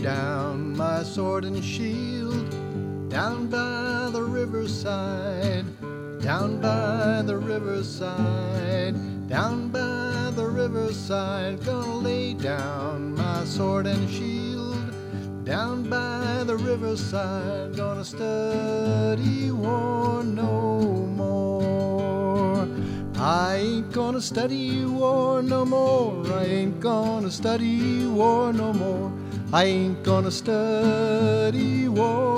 down my sword and shield down by the riverside, down by the riverside, down by the riverside. Gonna lay down my sword and shield down by the riverside. Gonna study war no more. I ain't gonna study war no more. I ain't gonna study war no more. I ain't gonna study war